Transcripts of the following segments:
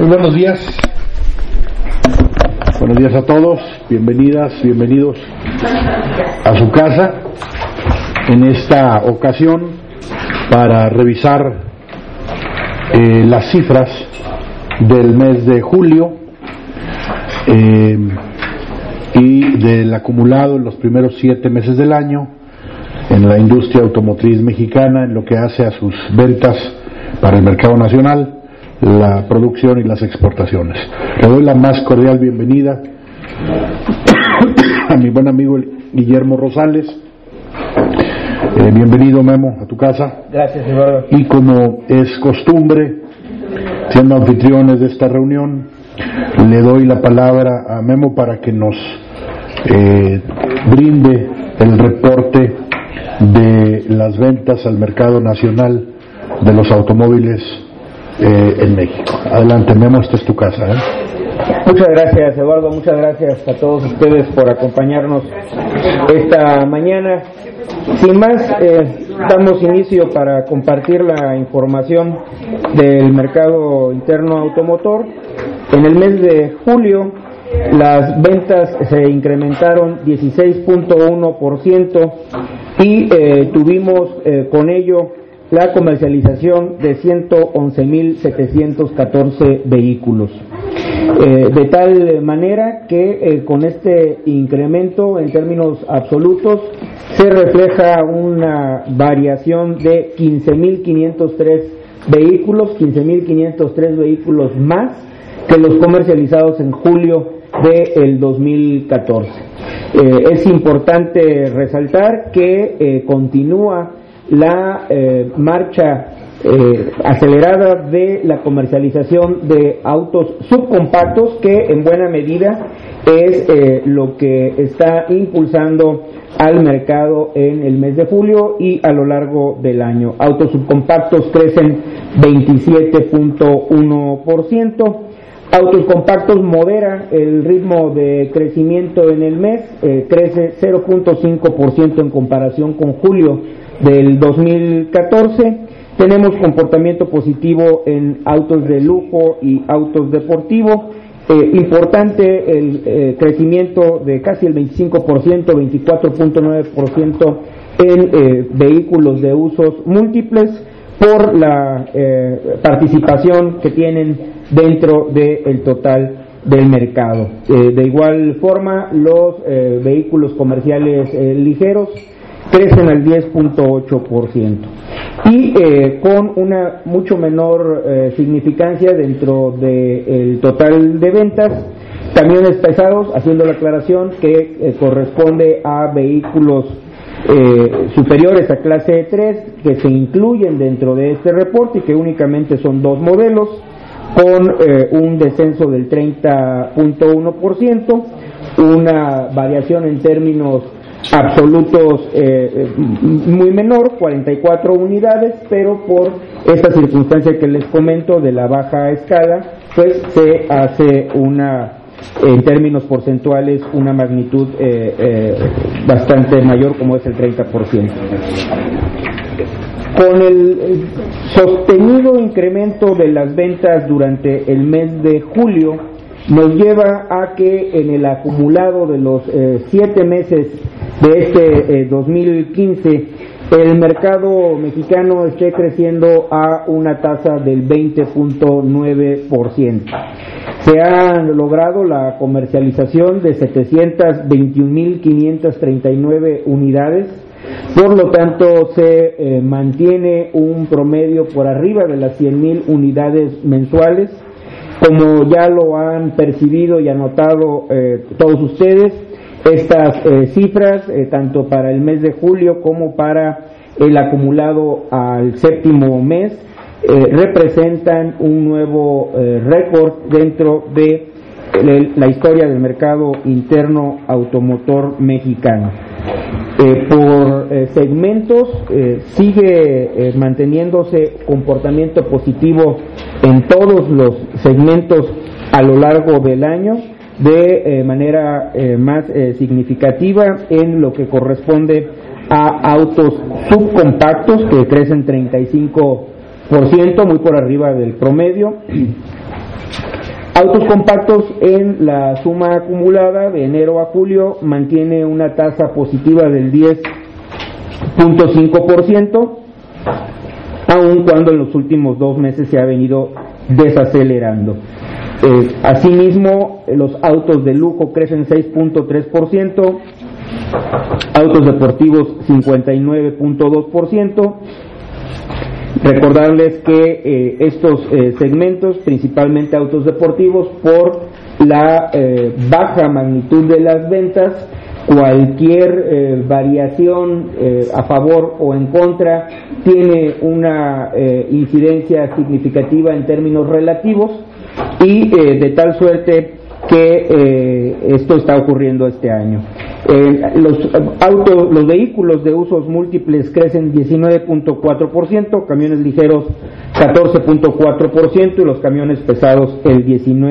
Muy buenos días. Buenos días a todos. Bienvenidas, bienvenidos a su casa. En esta ocasión, para revisar las cifras del mes de julio y del acumulado en los primeros 7 meses del año en la industria automotriz mexicana, en lo que hace a sus ventas para el mercado nacional, la producción y las exportaciones. Le doy la más cordial bienvenida a mi buen amigo Guillermo Rosales. Bienvenido, Memo, a tu casa. Gracias, Eduardo. Y como es costumbre, siendo anfitriones de esta reunión, le doy la palabra a Memo para que nos brinde el reporte de las ventas al mercado nacional de los automóviles en México. Adelante, Memo, esta es tu casa. Muchas gracias, Eduardo. Muchas gracias a todos ustedes por acompañarnos esta mañana. Sin más, damos inicio para compartir la información del mercado interno automotor. En el mes de julio, las ventas se incrementaron 16.1% y tuvimos con ello la comercialización de 111.714 vehículos. De tal manera que con este incremento en términos absolutos se refleja una variación de 15.503 vehículos más que los comercializados en julio del 2014. Es importante resaltar que continúa la marcha acelerada de la comercialización de autos subcompactos, que en buena medida es lo que está impulsando al mercado en el mes de julio y a lo largo del año. Autos subcompactos crecen 27.1%. Autos compactos modera el ritmo de crecimiento en el mes, crece 0.5% en comparación con julio del 2014. Tenemos comportamiento positivo en autos de lujo y autos deportivos. Importante el crecimiento de casi el 25%, 24.9% en vehículos de usos múltiples por la participación que tienen dentro del total del mercado. De igual forma, los vehículos comerciales ligeros crecen al 10.8% y con una mucho menor significancia dentro del total de ventas, camiones pesados, haciendo la aclaración que corresponde a vehículos superiores a clase 3 que se incluyen dentro de este reporte y que únicamente son 2 modelos, con un descenso del 30.1%, una variación en términos absolutos muy menor, 44 unidades, pero por esta circunstancia que les comento de la baja escala, pues se hace en términos porcentuales una magnitud bastante mayor, como es el 30%. Con el sostenido incremento de las ventas durante el mes de julio, nos lleva a que en el acumulado de los 7 meses de este 2015, el mercado mexicano esté creciendo a una tasa del 20.9%. Se ha logrado la comercialización de 721.539 unidades, por lo tanto se mantiene un promedio por arriba de las 100.000 unidades mensuales. Como ya lo han percibido y anotado todos ustedes, estas cifras, tanto para el mes de julio como para el acumulado al 7º mes, representan un nuevo récord dentro de la historia del mercado interno automotor mexicano. Por segmentos, sigue manteniéndose comportamiento positivo en todos los segmentos a lo largo del año, de manera más significativa en lo que corresponde a autos subcompactos, que crecen 35%, muy por arriba del promedio. Autos compactos en la suma acumulada de enero a julio mantiene una tasa positiva del 10.5%, aun cuando en los últimos 2 meses se ha venido desacelerando. Asimismo, los autos de lujo crecen 6.3%, autos deportivos 59.2%. Recordarles que estos segmentos, principalmente autos deportivos, por la baja magnitud de las ventas, cualquier variación a favor o en contra tiene una incidencia significativa en términos relativos, y de tal suerte que esto está ocurriendo este año. Los vehículos de usos múltiples crecen 19.4%, camiones ligeros 14.4% y los camiones pesados el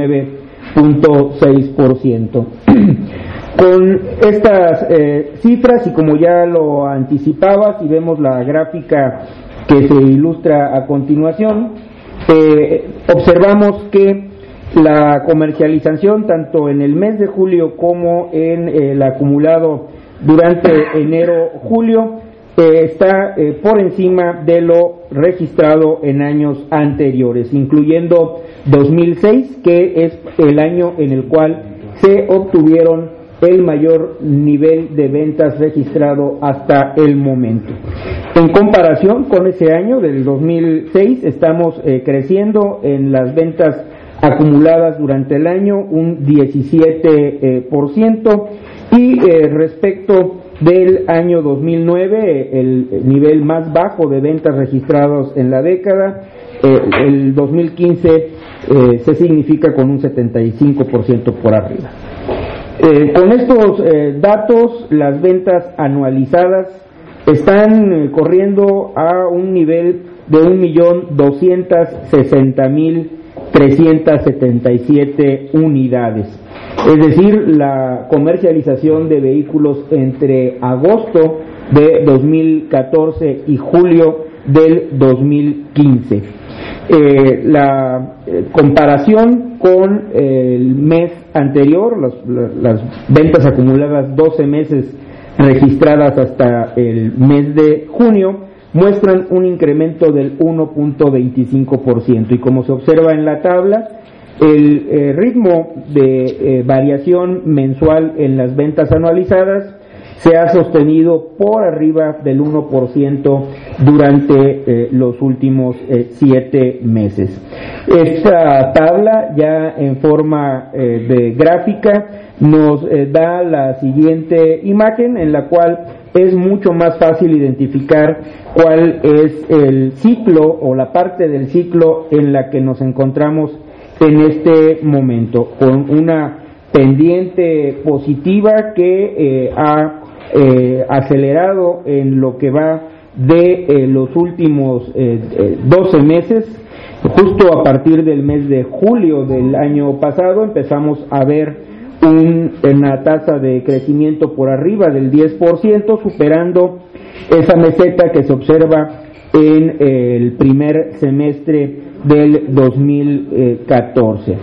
19.6%. Con estas cifras, y como ya lo anticipaba, si vemos la gráfica que se ilustra a continuación, observamos que la comercialización tanto en el mes de julio como en el acumulado durante enero-julio está por encima de lo registrado en años anteriores, incluyendo 2006, que es el año en el cual se obtuvieron el mayor nivel de ventas registrado hasta el momento. En comparación con ese año del 2006, estamos creciendo en las ventas acumuladas durante el año un 17%, y respecto del año 2009, el nivel más bajo de ventas registrados en la década, el 2015 se significa con un 75% por arriba. Con estos datos, las ventas anualizadas están corriendo a un nivel de 1.260.377 unidades. Es decir, la comercialización de vehículos entre agosto de 2014 y julio del 2015. La comparación con el mes anterior, las ventas acumuladas 12 meses registradas hasta el mes de junio, muestran un incremento del 1.25%, y como se observa en la tabla, el ritmo de variación mensual en las ventas anualizadas se ha sostenido por arriba del 1% durante los últimos 7 meses. Esta tabla, ya en forma de gráfica, nos da la siguiente imagen, en la cual es mucho más fácil identificar cuál es el ciclo o la parte del ciclo en la que nos encontramos en este momento, con una pendiente positiva que ha acelerado en lo que va de los últimos 12 meses. Justo a partir del mes de julio del año pasado empezamos a ver una tasa de crecimiento por arriba del 10%, superando esa meseta que se observa en el primer semestre del 2014.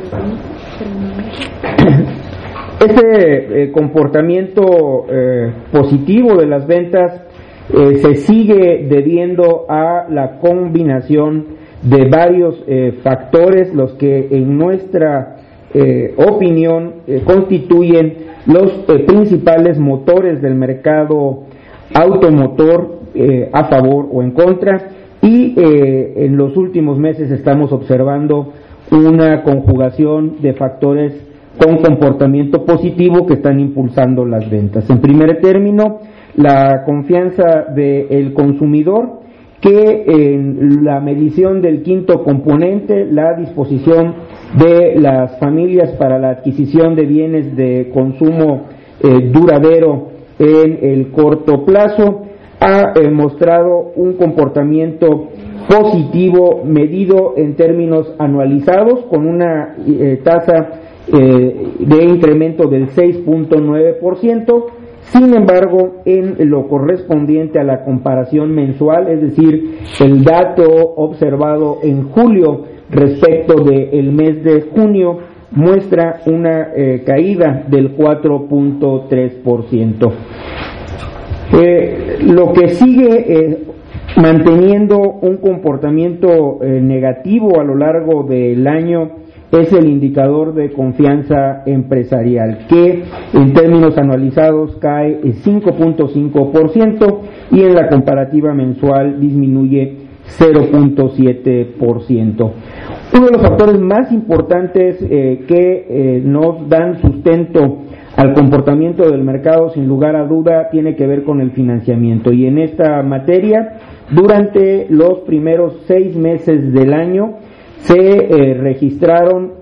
Este comportamiento positivo de las ventas se sigue debiendo a la combinación de varios factores, los que en nuestra opinión constituyen los principales motores del mercado automotor, a favor o en contra, y en los últimos meses estamos observando una conjugación de factores con comportamiento positivo que están impulsando las ventas. En primer término, la confianza del consumidor, que en la medición del quinto componente, la disposición de las familias para la adquisición de bienes de consumo duradero en el corto plazo, ha mostrado un comportamiento positivo medido en términos anualizados, con una tasa de incremento del 6.9%. Sin embargo, en lo correspondiente a la comparación mensual, es decir, el dato observado en julio respecto del mes de junio, muestra una caída del 4.3%. Lo que sigue manteniendo un comportamiento negativo a lo largo del año es el indicador de confianza empresarial, que en términos anualizados cae 5.5% y en la comparativa mensual disminuye 0.7%. Uno de los factores más importantes que nos dan sustento al comportamiento del mercado, sin lugar a duda, tiene que ver con el financiamiento. Y en esta materia, durante los primeros 6 meses del año, se registraron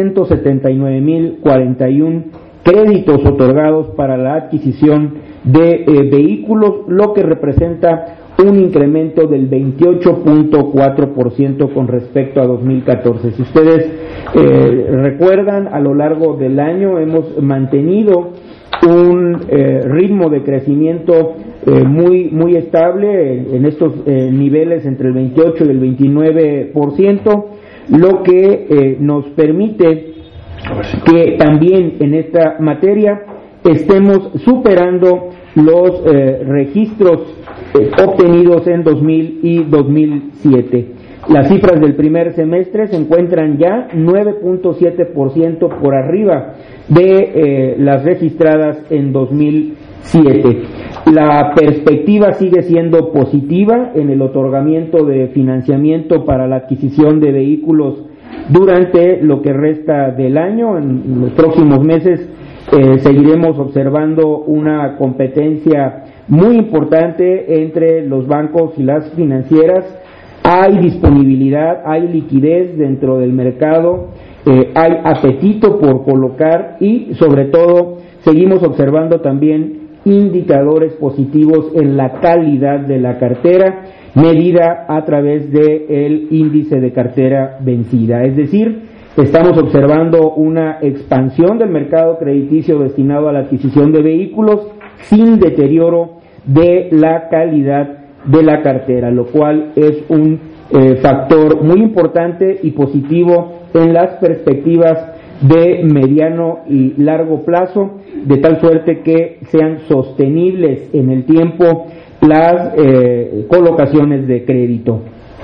379.041 créditos otorgados para la adquisición de vehículos, lo que representa un incremento del 28.4% con respecto a 2014. Si ustedes recuerdan, a lo largo del año hemos mantenido un ritmo de crecimiento muy estable en estos niveles entre el 28 y el 29%, lo que nos permite que también en esta materia estemos superando los registros obtenidos en 2000 y 2007. Las cifras del primer semestre se encuentran ya 9.7% por arriba de las registradas en 2007. La perspectiva sigue siendo positiva en el otorgamiento de financiamiento para la adquisición de vehículos durante lo que resta del año. En los próximos meses seguiremos observando una competencia muy importante entre los bancos y las financieras. Hay disponibilidad, hay liquidez dentro del mercado, hay apetito por colocar y sobre todo seguimos observando también indicadores positivos en la calidad de la cartera, medida a través del índice de cartera vencida. Es decir, estamos observando una expansión del mercado crediticio destinado a la adquisición de vehículos sin deterioro de la calidad de la cartera, lo cual es un factor muy importante y positivo en las perspectivas de mediano y largo plazo, de tal suerte que sean sostenibles en el tiempo las colocaciones de crédito.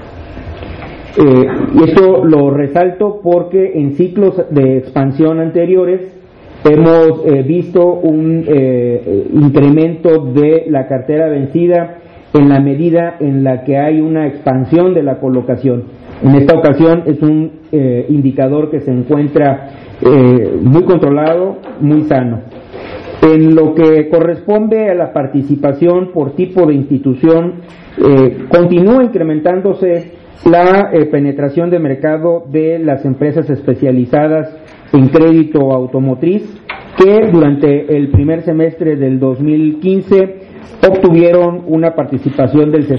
Y esto lo resalto porque en ciclos de expansión anteriores hemos visto un incremento de la cartera vencida en la medida en la que hay una expansión de la colocación. En esta ocasión es un indicador que se encuentra muy controlado, muy sano. En lo que corresponde a la participación por tipo de institución, continúa incrementándose la penetración de mercado de las empresas especializadas en crédito automotriz, que durante el primer semestre del 2015 obtuvieron una participación del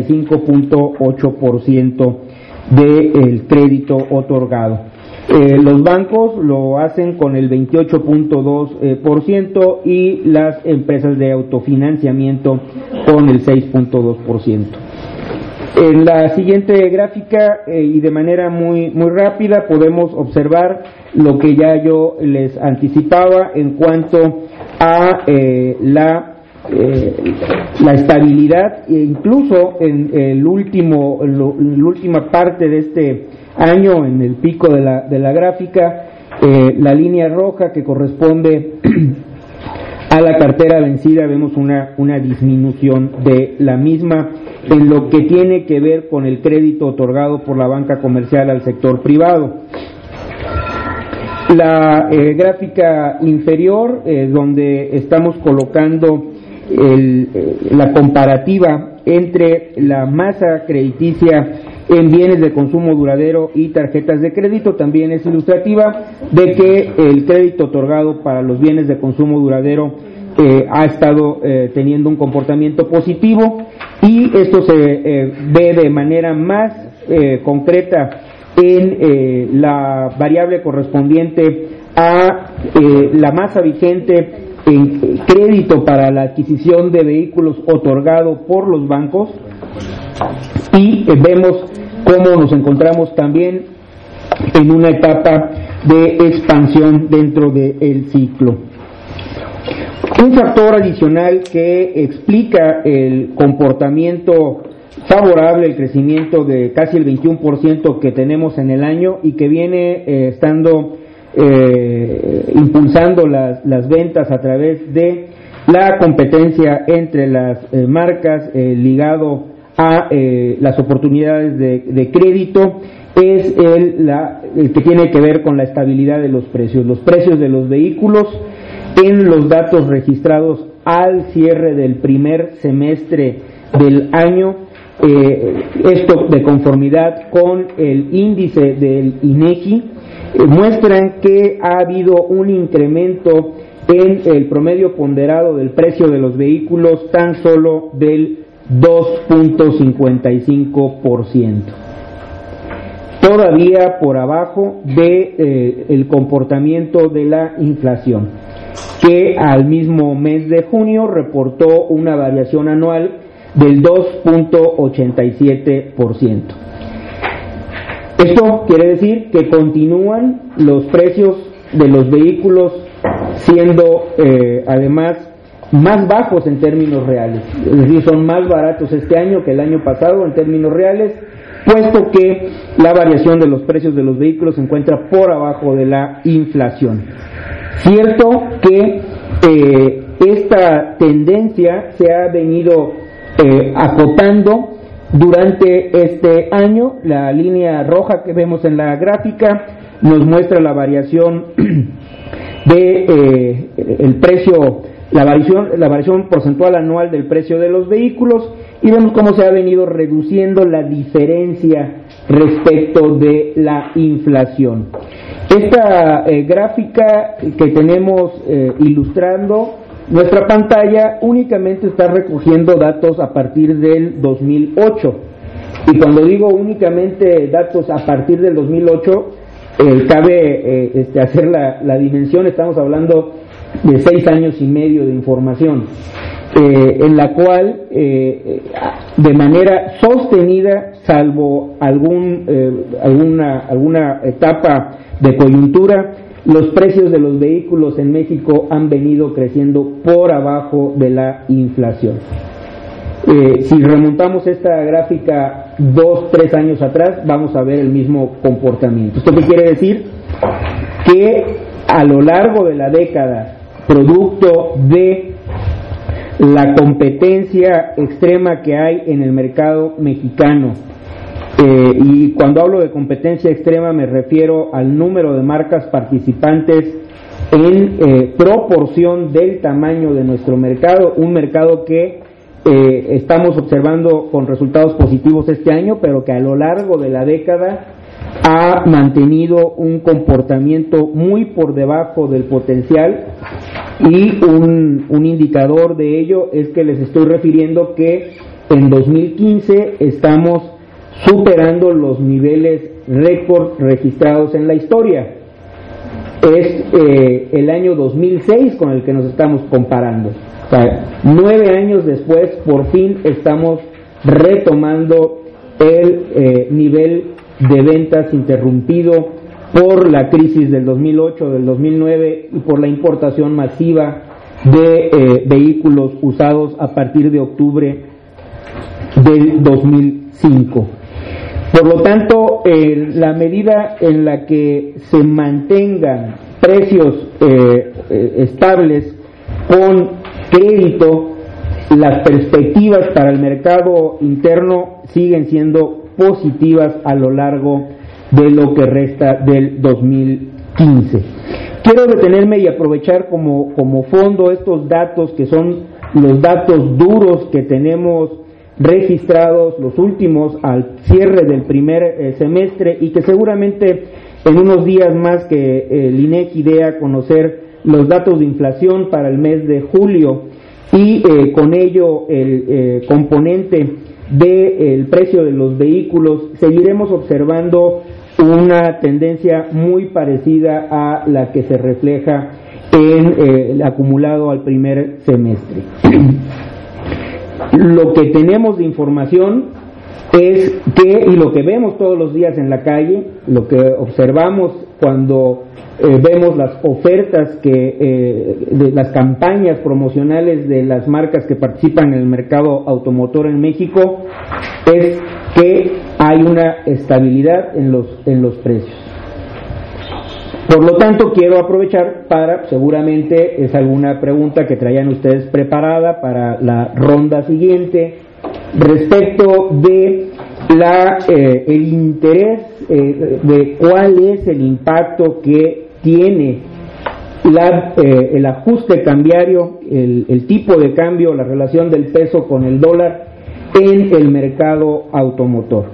65.8% del crédito otorgado. Los bancos lo hacen con el 28.2% y las empresas de autofinanciamiento con el 6.2%. En la siguiente gráfica y de manera muy rápida podemos observar lo que ya yo les anticipaba en cuanto a la estabilidad, e incluso en la última parte de este año, en el pico de la gráfica, la línea roja que corresponde a la cartera vencida, vemos una disminución de la misma en lo que tiene que ver con el crédito otorgado por la banca comercial al sector privado. La gráfica inferior, donde estamos colocando la comparativa entre la masa crediticia en bienes de consumo duradero y tarjetas de crédito, también es ilustrativa de que el crédito otorgado para los bienes de consumo duradero ha estado teniendo un comportamiento positivo, y esto se ve de manera más concreta en la variable correspondiente a la masa vigente en crédito para la adquisición de vehículos otorgado por los bancos, y vemos cómo nos encontramos también en una etapa de expansión dentro del ciclo. Un factor adicional que explica el comportamiento favorable, el crecimiento de casi el 21% que tenemos en el año y que viene impulsando las ventas a través de la competencia entre las marcas ligado a las oportunidades de crédito, es el que tiene que ver con la estabilidad de los precios. Los precios de los vehículos en los datos registrados al cierre del primer semestre del año, esto de conformidad con el índice del INEGI, muestran que ha habido un incremento en el promedio ponderado del precio de los vehículos tan solo del 2.55%. Todavía por abajo de el comportamiento de la inflación, que al mismo mes de junio reportó una variación anual del 2.87%. Esto quiere decir que continúan los precios de los vehículos siendo además más bajos en términos reales, es decir, son más baratos este año que el año pasado en términos reales, puesto que la variación de los precios de los vehículos se encuentra por abajo de la inflación. Cierto que esta tendencia se ha venido acotando durante este año. La línea roja que vemos en la gráfica nos muestra la variación de el precio, la variación porcentual anual del precio de los vehículos, y vemos cómo se ha venido reduciendo la diferencia respecto de la inflación. Esta gráfica que tenemos ilustrando nuestra pantalla únicamente está recogiendo datos a partir del 2008, y cuando digo únicamente datos a partir del 2008, cabe hacer la dimensión. Estamos hablando de 6 años y medio de información, en la cual de manera sostenida, salvo alguna etapa de coyuntura, los precios de los vehículos en México han venido creciendo por abajo de la inflación. Si remontamos esta gráfica 2-3 años atrás, vamos a ver el mismo comportamiento. ¿Esto qué quiere decir? Que a lo largo de la década, producto de la competencia extrema que hay en el mercado mexicano, y cuando hablo de competencia extrema me refiero al número de marcas participantes en proporción del tamaño de nuestro mercado, un mercado que estamos observando con resultados positivos este año, pero que a lo largo de la década ha mantenido un comportamiento muy por debajo del potencial, y un indicador de ello es que les estoy refiriendo que en 2015 estamos superando los niveles récord registrados en la historia. Es el año 2006 con el que nos estamos comparando. O sea, 9 años después, por fin estamos retomando el nivel de ventas interrumpido por la crisis del 2008, del 2009 y por la importación masiva de vehículos usados a partir de octubre del 2005. Por lo tanto, la medida en la que se mantengan precios estables con crédito, las perspectivas para el mercado interno siguen siendo positivas a lo largo de lo que resta del 2015. Quiero detenerme y aprovechar como fondo estos datos que son los datos duros que tenemos registrados, los últimos al cierre del primer semestre, y que seguramente en unos días más que el INEGI dé a conocer los datos de inflación para el mes de julio, y con ello el componente del precio de los vehículos, seguiremos observando una tendencia muy parecida a la que se refleja en el acumulado al primer semestre. Lo que tenemos de información es que, y lo que vemos todos los días en la calle, lo que observamos cuando vemos las ofertas de las campañas promocionales de las marcas que participan en el mercado automotor en México, es que hay una estabilidad en los precios. Por lo tanto, quiero aprovechar para, seguramente es alguna pregunta que traían ustedes preparada para la ronda siguiente, respecto de el interés de cuál es el impacto que tiene el ajuste cambiario, el tipo de cambio, la relación del peso con el dólar en el mercado automotor.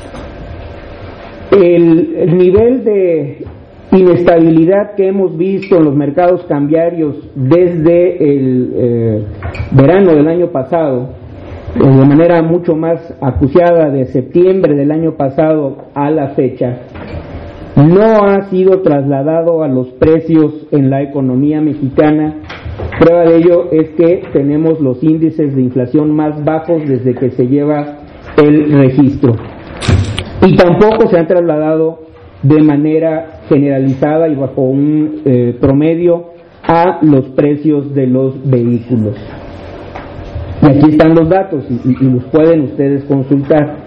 El nivel de inestabilidad que hemos visto en los mercados cambiarios desde el verano del año pasado, de manera mucho más acuciada de septiembre del año pasado a la fecha, no ha sido trasladado a los precios en la economía mexicana. Prueba de ello es que tenemos los índices de inflación más bajos desde que se lleva el registro, y tampoco se han trasladado de manera generalizada y bajo un promedio a los precios de los vehículos. Y aquí están los datos y los pueden ustedes consultar.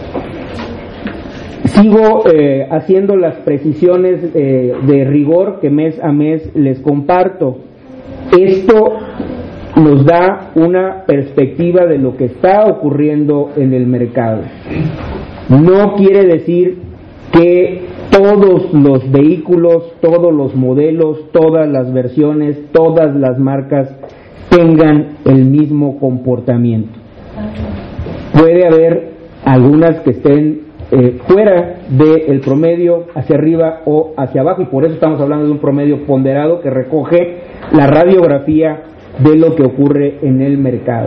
Sigo haciendo las precisiones de rigor que mes a mes les comparto. Esto nos da una perspectiva de lo que está ocurriendo en el mercado. No quiere decir que todos los vehículos, todos los modelos, todas las versiones, todas las marcas tengan el mismo comportamiento. Puede haber algunas que estén fuera del promedio, hacia arriba o hacia abajo, y por eso estamos hablando de un promedio ponderado que recoge la radiografía de lo que ocurre en el mercado.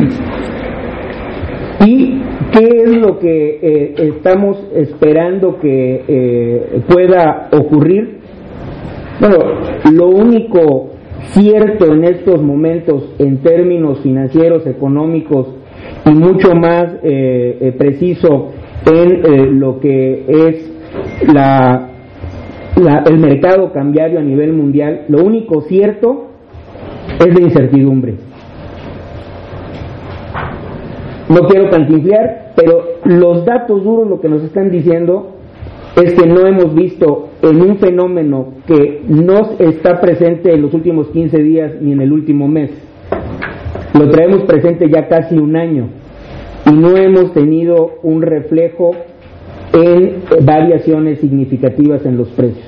¿Y qué es lo que estamos esperando que pueda ocurrir? Bueno, lo único cierto en estos momentos en términos financieros, económicos y mucho más preciso en lo que es el mercado cambiario a nivel mundial, lo único cierto es la incertidumbre. No quiero cantinflear, pero los datos duros lo que nos están diciendo es que no hemos visto en un fenómeno que no está presente en los últimos 15 días ni en el último mes. Lo traemos presente ya casi un año y no hemos tenido un reflejo en variaciones significativas en los precios.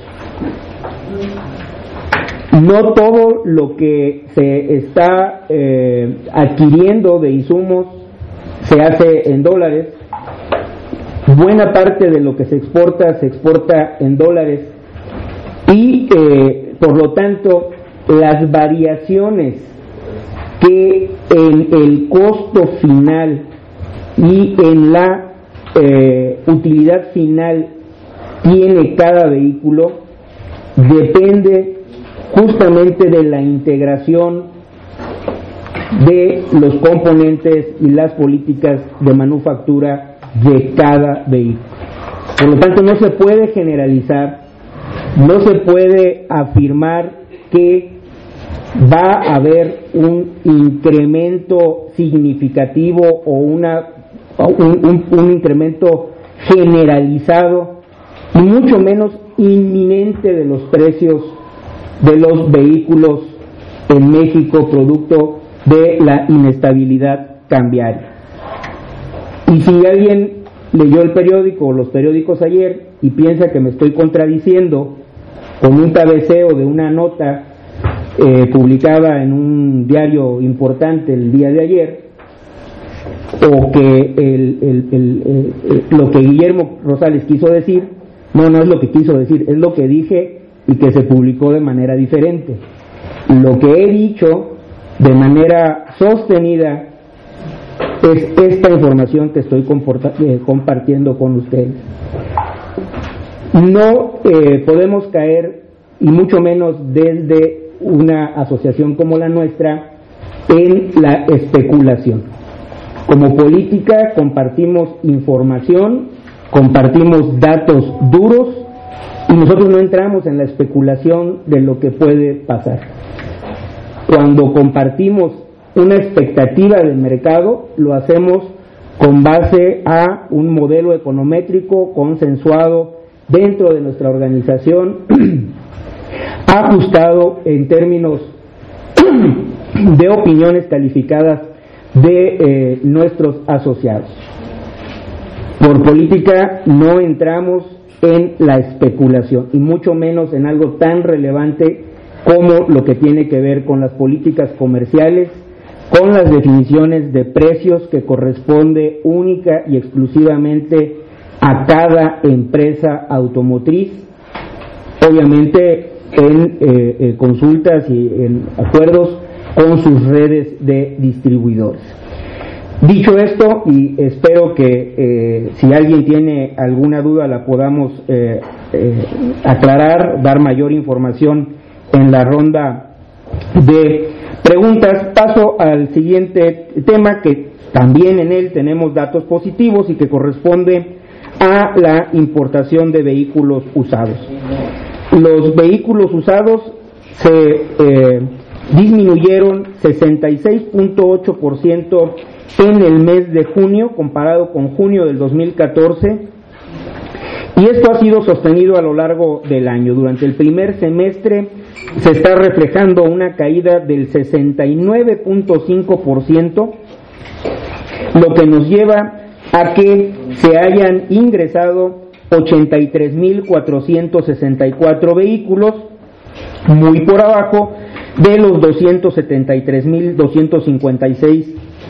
No todo lo que se está adquiriendo de insumos se hace en dólares. Buena parte de lo que se exporta en dólares, y por lo tanto las variaciones que en el costo final y en la utilidad final tiene cada vehículo depende justamente de la integración de los componentes y las políticas de manufactura de cada vehículo. Por lo tanto, no se puede generalizar, no se puede afirmar que va a haber un incremento significativo o un incremento generalizado, y mucho menos inminente, de los precios de los vehículos en México, producto de la inestabilidad cambiaria. Y si alguien leyó el periódico o los periódicos ayer y piensa que me estoy contradiciendo con un cabeceo de una nota publicada en un diario importante el día de ayer, o que lo que Guillermo Rosales quiso decir, no es lo que quiso decir, es lo que dije y que se publicó de manera diferente. Lo que he dicho de manera sostenida es esta información que estoy compartiendo con ustedes. No podemos caer, y mucho menos desde una asociación como la nuestra, en la especulación. Como política compartimos información, compartimos datos duros y nosotros no entramos en la especulación de lo que puede pasar. Cuando compartimos una expectativa del mercado, lo hacemos con base a un modelo econométrico consensuado dentro de nuestra organización, ajustado en términos de opiniones calificadas de nuestros asociados. Por política no entramos en la especulación y mucho menos en algo tan relevante como lo que tiene que ver con las políticas comerciales, con las definiciones de precios que corresponde única y exclusivamente a cada empresa automotriz, obviamente en consultas y en acuerdos con sus redes de distribuidores. Dicho esto, y espero que si alguien tiene alguna duda la podamos aclarar, dar mayor información en la ronda de preguntas, paso al siguiente tema, que también en él tenemos datos positivos y que corresponde a la importación de vehículos usados. Los vehículos usados se disminuyeron 66.8% en el mes de junio comparado con junio del 2014, y esto ha sido sostenido a lo largo del año. Durante el primer semestre se está reflejando una caída del 69.5%, lo que nos lleva a que se hayan ingresado 83.464 vehículos, muy por abajo de los 273.256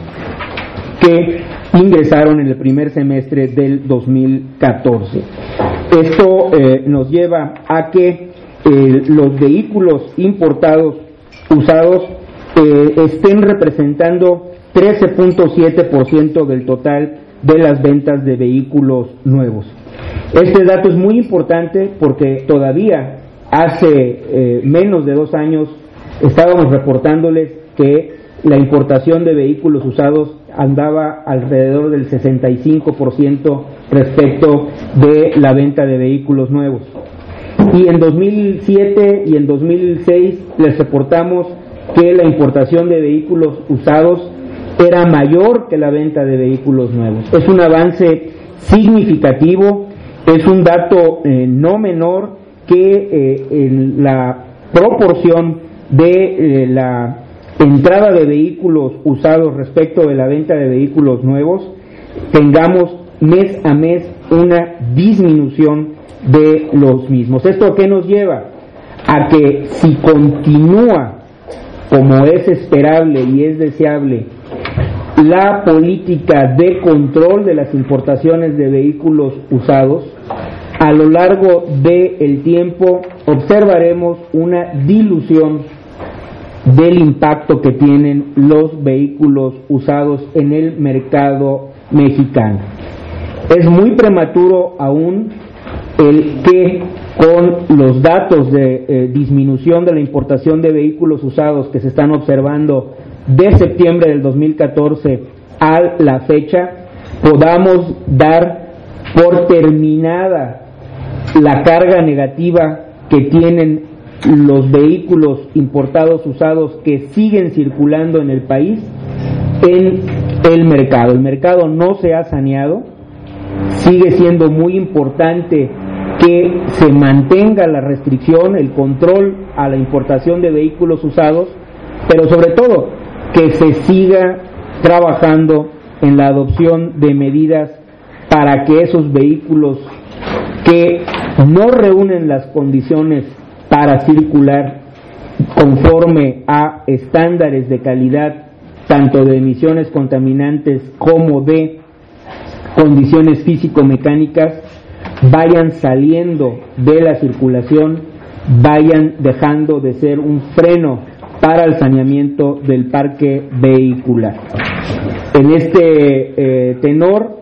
que ingresaron en el primer semestre del 2014. Esto nos lleva a que los vehículos importados usados estén representando 13.7% del total de las ventas de vehículos nuevos. Este dato es muy importante porque todavía hace menos de 2 años estábamos reportándoles que la importación de vehículos usados andaba alrededor del 65% respecto de la venta de vehículos nuevos. Y en 2007 y en 2006 les reportamos que la importación de vehículos usados era mayor que la venta de vehículos nuevos. Es un avance significativo, es un dato no menor que en la proporción de la entrada de vehículos usados respecto de la venta de vehículos nuevos, tengamos mes a mes una disminución de los mismos. ¿Esto a qué nos lleva? A que si continúa como es esperable y es deseable la política de control de las importaciones de vehículos usados, a lo largo del tiempo observaremos una dilución del impacto que tienen los vehículos usados en el mercado mexicano. Es muy prematuro aún el que con los datos de disminución de la importación de vehículos usados que se están observando de septiembre del 2014 a la fecha, podamos dar por terminada la carga negativa que tienen los vehículos importados usados que siguen circulando en el país en el mercado. El mercado no se ha saneado, sigue siendo muy importante que se mantenga la restricción, el control a la importación de vehículos usados, pero sobre todo que se siga trabajando en la adopción de medidas para que esos vehículos que no reúnen las condiciones para circular conforme a estándares de calidad, tanto de emisiones contaminantes como de condiciones físico-mecánicas, vayan saliendo de la circulación, vayan dejando de ser un freno para el saneamiento del parque vehicular. En este tenor,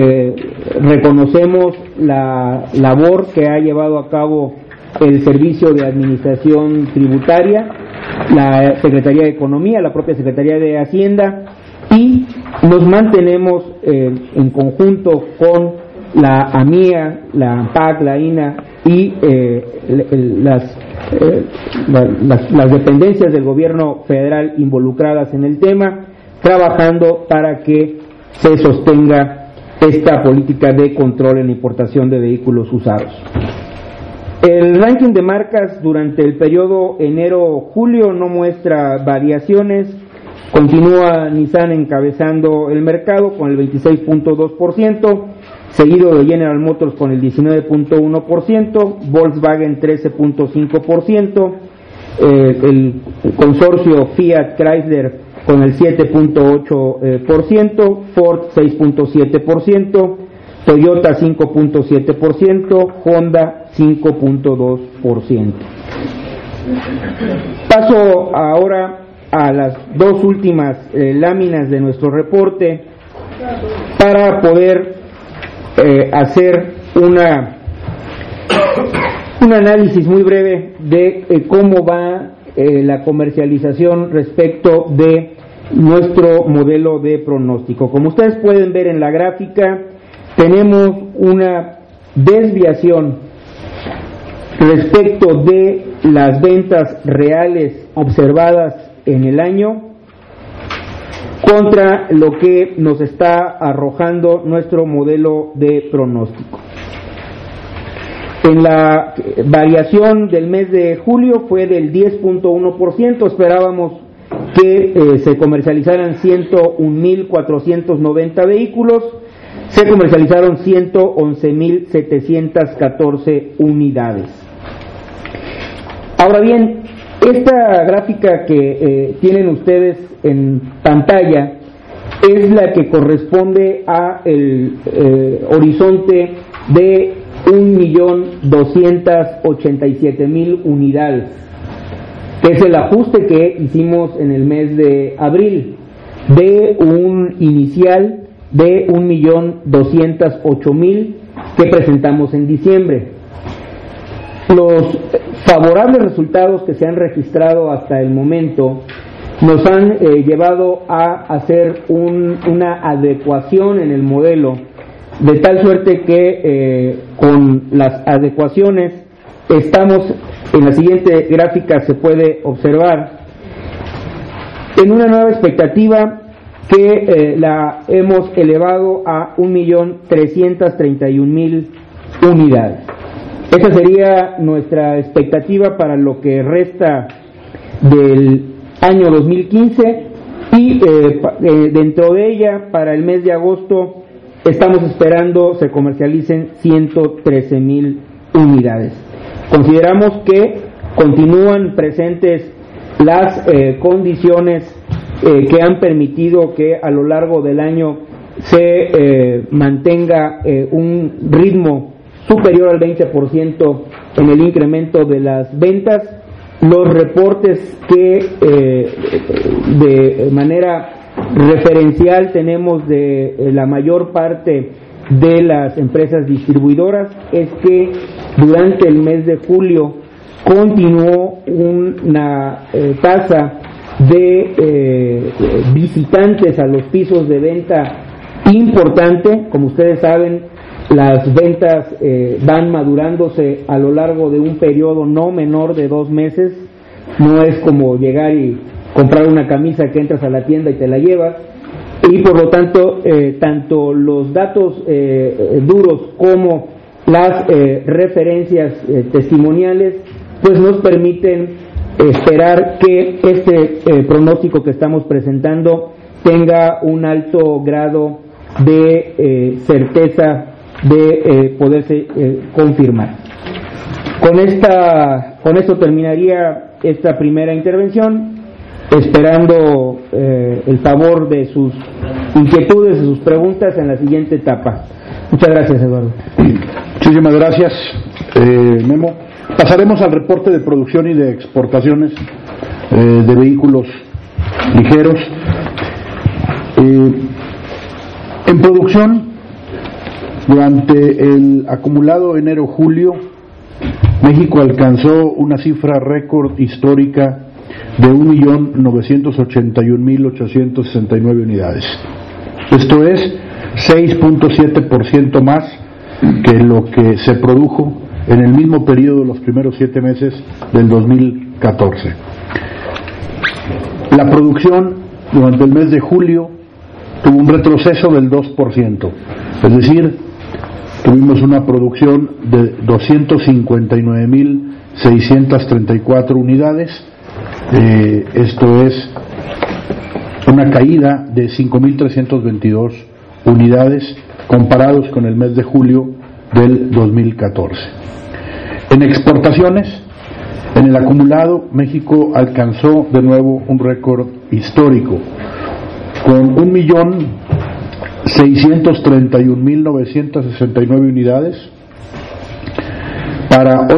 reconocemos la labor que ha llevado a cabo el Servicio de Administración Tributaria, la Secretaría de Economía, la propia Secretaría de Hacienda, y nos mantenemos en conjunto con la AMIA, la ANPAC, la INA y las dependencias del gobierno federal involucradas en el tema, trabajando para que se sostenga esta política de control en la importación de vehículos usados. El ranking de marcas durante el periodo enero-julio no muestra variaciones. Continúa Nissan encabezando el mercado con el 26.2%, seguido de General Motors con el 19.1%, Volkswagen 13.5%, el consorcio Fiat Chrysler con el 7.8%, Ford 6.7%, Toyota 5.7%, Honda 5.2%. Paso ahora a las dos últimas láminas de nuestro reporte para poder hacer un análisis muy breve de cómo va la comercialización respecto de nuestro modelo de pronóstico. Como ustedes pueden ver en la gráfica, tenemos una desviación respecto de las ventas reales observadas en el año contra lo que nos está arrojando nuestro modelo de pronóstico. En la variación del mes de julio fue del 10.1%, esperábamos que se comercializaran 101.490 vehículos, se comercializaron 111.714 unidades. Ahora bien, esta gráfica que tienen ustedes en pantalla es la que corresponde a el horizonte de 1.287.000 unidades, que es el ajuste que hicimos en el mes de abril, de un inicial de 1.208.000 que presentamos en diciembre. Los favorables resultados que se han registrado hasta el momento nos han llevado a hacer una adecuación en el modelo, de tal suerte que con las adecuaciones estamos, en la siguiente gráfica se puede observar, en una nueva expectativa que la hemos elevado a 1.331.000 unidades. Esa sería nuestra expectativa para lo que resta del año 2015 y dentro de ella, para el mes de agosto, estamos esperando se comercialicen 113.000 unidades. Consideramos que continúan presentes las condiciones que han permitido que a lo largo del año se mantenga un ritmo superior al 20% en el incremento de las ventas. Los reportes que de manera referencial tenemos de la mayor parte de las empresas distribuidoras es que durante el mes de julio continuó una tasa de visitantes a los pisos de venta importante. Como ustedes saben, las ventas van madurándose a lo largo de un periodo no menor de 2 meses. No es como llegar y comprar una camisa que entras a la tienda y te la llevas, y por lo tanto tanto los datos duros como las referencias testimoniales pues nos permiten esperar que este pronóstico que estamos presentando tenga un alto grado de certeza de poderse confirmar. Con esto terminaría esta primera intervención, esperando el favor de sus inquietudes, de sus preguntas en la siguiente etapa. Muchas gracias, Eduardo. Muchísimas gracias, Memo. Pasaremos al reporte de producción y de exportaciones de vehículos ligeros. En producción, durante el acumulado enero-julio, México alcanzó una cifra récord histórica de 1.981.869 unidades. Esto es 6.7% más que lo que se produjo en el mismo periodo de los primeros 7 meses del 2014. La producción durante el mes de julio tuvo un retroceso del 2%, es decir, tuvimos una producción de 259.634 unidades, esto es una caída de 5.322 unidades comparados con el mes de julio del 2014. En exportaciones, en el acumulado, México alcanzó de nuevo un récord histórico, con 1.631.969 unidades, para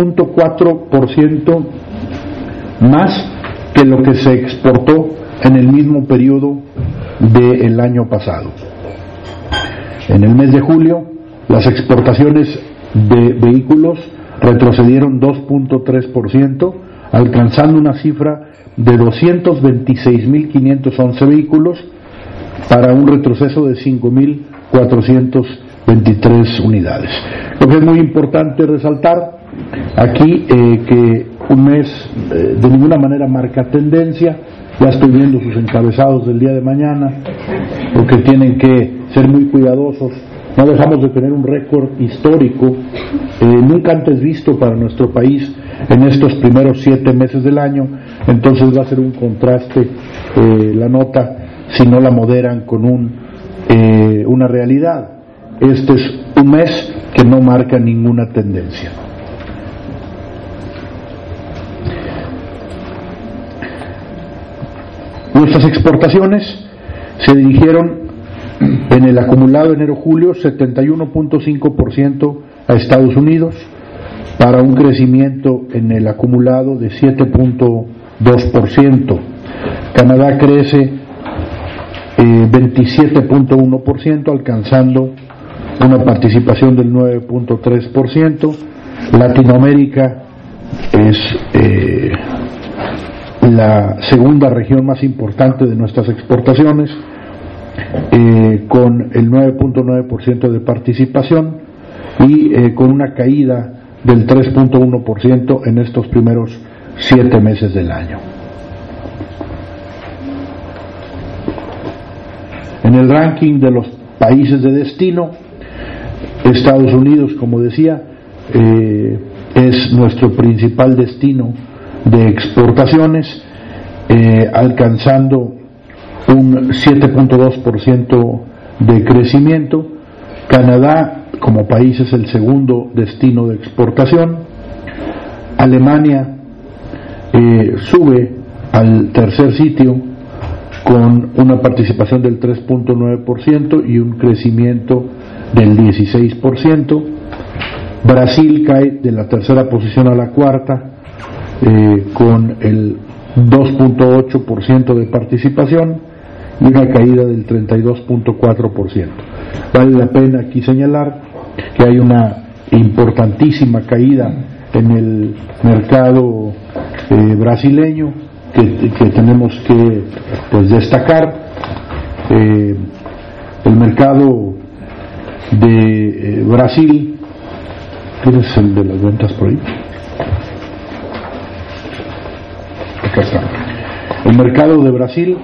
8.4% más que lo que se exportó en el mismo periodo del año pasado. En el mes de julio, las exportaciones de vehículos retrocedieron 2.3%, alcanzando una cifra de 226.511 vehículos para un retroceso de 5.423 unidades. Lo que es muy importante resaltar aquí que un mes de ninguna manera marca tendencia. Ya estoy viendo sus encabezados del día de mañana, porque tienen que ser muy cuidadosos. No dejamos de tener un récord histórico, nunca antes visto para nuestro país en estos primeros 7 meses del año. Entonces va a ser un contraste la nota si no la moderan con una realidad. Este es un mes que no marca ninguna tendencia. Nuestras exportaciones se dirigieron en el acumulado enero-julio 71.5% a Estados Unidos, para un crecimiento en el acumulado de 7.2%. Canadá crece 27.1%, alcanzando una participación del 9.3%. Latinoamérica es la segunda región más importante de nuestras exportaciones, con el 9.9% de participación y con una caída del 3.1% en estos primeros 7 meses del año. En el ranking de los países de destino, Estados Unidos, como decía, es nuestro principal destino de exportaciones, alcanzando un 7.2% de crecimiento. Canadá como país es el segundo destino de exportación. Alemania sube al tercer sitio con una participación del 3.9% y un crecimiento del 16%. Brasil cae de la tercera posición a la cuarta con el 2.8% de participación y una caída del 32.4%. Vale la pena aquí señalar que hay una importantísima caída en el mercado brasileño que tenemos que destacar. El mercado de Brasil, ¿quién es el de las ventas por ahí? Acá está. El mercado de Brasil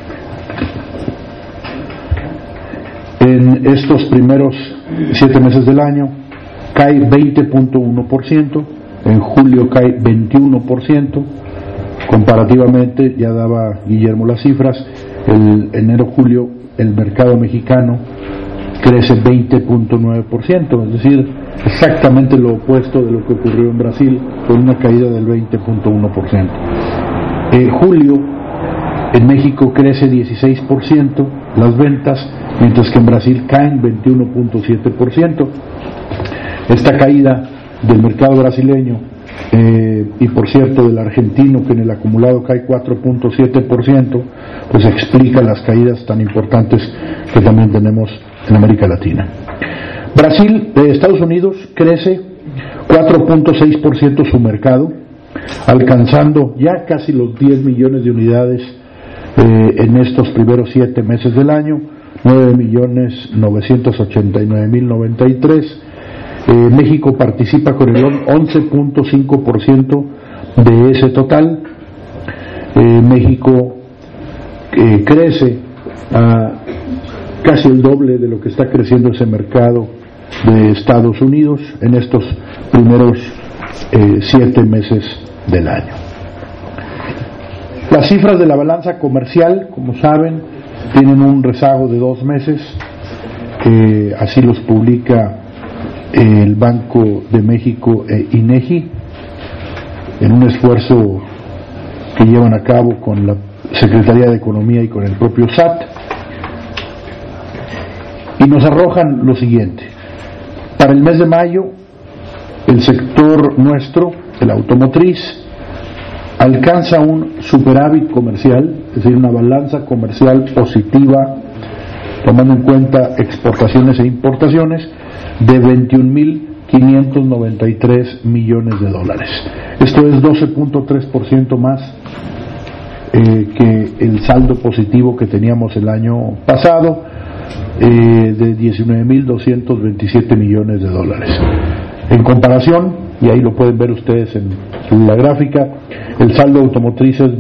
en estos primeros 7 meses del año cae 20.1%, en julio cae 21%, comparativamente, ya daba Guillermo las cifras, el enero-julio el mercado mexicano crece 20.9%, es decir, exactamente lo opuesto de lo que ocurrió en Brasil, con una caída del 20.1%. Julio en México crece 16% las ventas, mientras que en Brasil caen 21.7%. Esta caída del mercado brasileño y por cierto del argentino, que en el acumulado cae 4.7%, pues explica las caídas tan importantes que también tenemos en América Latina. Estados Unidos crece 4.6% su mercado, alcanzando ya casi los 10 millones de unidades en estos primeros 7 meses del año, 9.989.093. México participa con el 11.5% de ese total. México crece a casi el doble de lo que está creciendo ese mercado de Estados Unidos en estos primeros 7 meses del año. Las cifras de la balanza comercial, como saben, tienen un rezago de 2 meses, así los publica el Banco de México e INEGI, en un esfuerzo que llevan a cabo con la Secretaría de Economía y con el propio SAT, y nos arrojan lo siguiente. Para el mes de mayo, el sector nuestro, el automotriz, alcanza un superávit comercial, es decir, una balanza comercial positiva, tomando en cuenta exportaciones e importaciones, de 21.593 millones de dólares. Esto es 12.3% más que el saldo positivo que teníamos el año pasado, de 19.227 millones de dólares. En comparación, y ahí lo pueden ver ustedes en la gráfica, el saldo automotriz es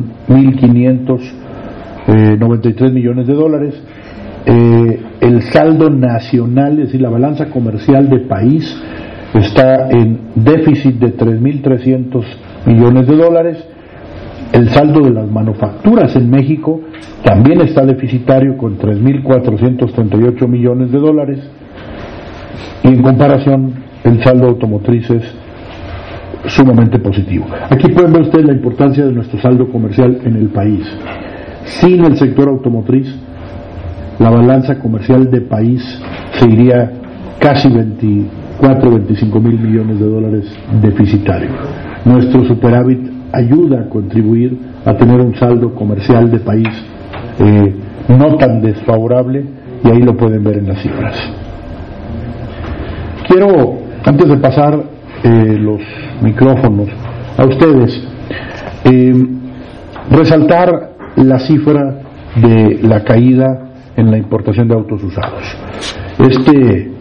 21.593 millones de dólares. El saldo nacional, es decir, la balanza comercial de país, está en déficit de 3.300 millones de dólares. El saldo de las manufacturas en México también está deficitario con 3.438 millones de dólares, y en comparación el saldo automotriz es sumamente positivo. Aquí pueden ver ustedes la importancia de nuestro saldo comercial en el país. Sin el sector automotriz, la balanza comercial de país se iría casi 25 mil millones de dólares deficitario. Nuestro superávit ayuda a contribuir a tener un saldo comercial de país no tan desfavorable, y ahí lo pueden ver en las cifras. Quiero, antes de pasar los micrófonos a ustedes, resaltar la cifra de la caída en la importación de autos usados. Este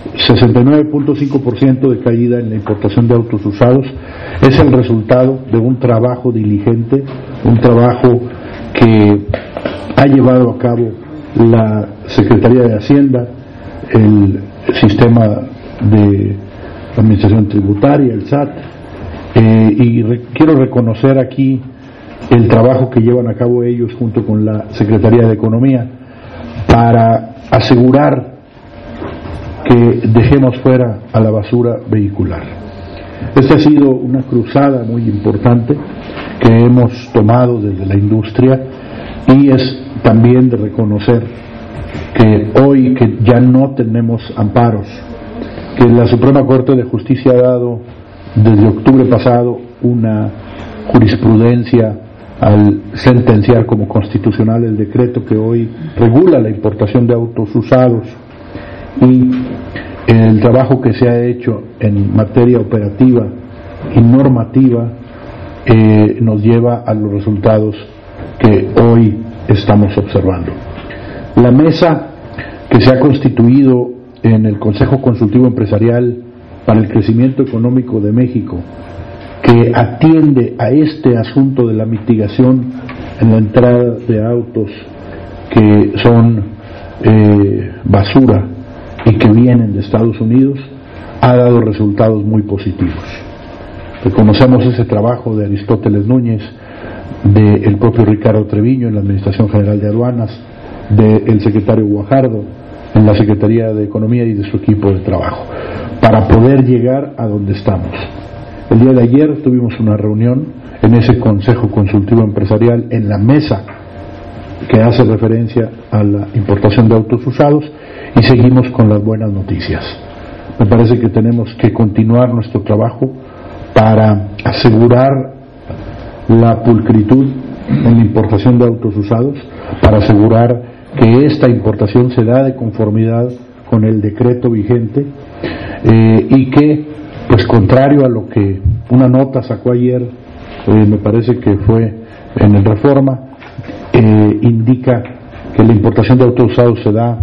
69.5% de caída en la importación de autos usados es el resultado de un trabajo diligente, un trabajo que ha llevado a cabo la Secretaría de Hacienda, el sistema de Administración Tributaria, el SAT, y quiero reconocer aquí el trabajo que llevan a cabo ellos junto con la Secretaría de Economía para asegurar que dejemos fuera a la basura vehicular. Esta ha sido una cruzada muy importante que hemos tomado desde la industria, y es también de reconocer que hoy que ya no tenemos amparos, que la Suprema Corte de Justicia ha dado desde octubre pasado una jurisprudencia al sentenciar como constitucional el decreto que hoy regula la importación de autos usados, y el trabajo que se ha hecho en materia operativa y normativa nos lleva a los resultados que hoy estamos observando. La mesa que se ha constituido en el Consejo Consultivo Empresarial para el Crecimiento Económico de México, que atiende a este asunto de la mitigación en la entrada de autos que son basura y que vienen de Estados Unidos, ha dado resultados muy positivos. Reconocemos ese trabajo de Aristóteles Núñez, del propio Ricardo Treviño en la Administración General de Aduanas, del secretario Guajardo en la Secretaría de Economía y de su equipo de trabajo, para poder llegar a donde estamos. El día de ayer tuvimos una reunión en ese Consejo Consultivo Empresarial, en la mesa que hace referencia a la importación de autos usados, y seguimos con las buenas noticias. Me parece que tenemos que continuar nuestro trabajo para asegurar la pulcritud en la importación de autos usados, para asegurar que esta importación se da de conformidad con el decreto vigente, y que pues contrario a lo que una nota sacó ayer, me parece que fue en el Reforma, indica que la importación de autos usados se da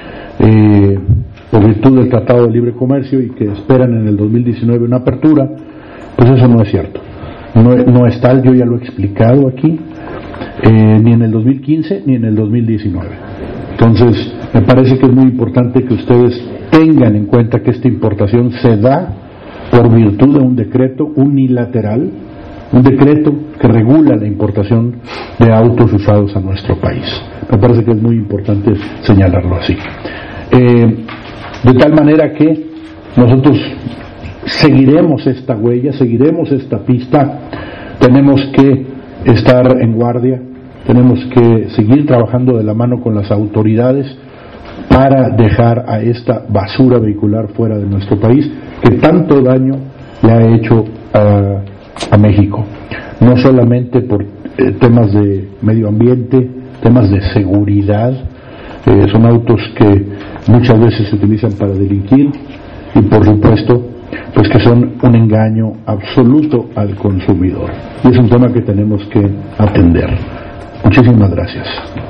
por virtud del Tratado de Libre Comercio y que esperan en el 2019 una apertura. Pues eso no es cierto, no es tal, yo ya lo he explicado aquí, ni en el 2015 ni en el 2019. Entonces me parece que es muy importante que ustedes tengan en cuenta que esta importación se da por virtud de un decreto unilateral, un decreto que regula la importación de autos usados a nuestro país. Me parece que es muy importante señalarlo así. De tal manera que nosotros seguiremos esta huella, seguiremos esta pista, tenemos que estar en guardia, tenemos que seguir trabajando de la mano con las autoridades para dejar a esta basura vehicular fuera de nuestro país que tanto daño le ha hecho a México, no solamente por temas de medio ambiente, temas de seguridad, son autos que muchas veces se utilizan para delinquir y por supuesto pues que son un engaño absoluto al consumidor, y es un tema que tenemos que atender. Muchísimas gracias.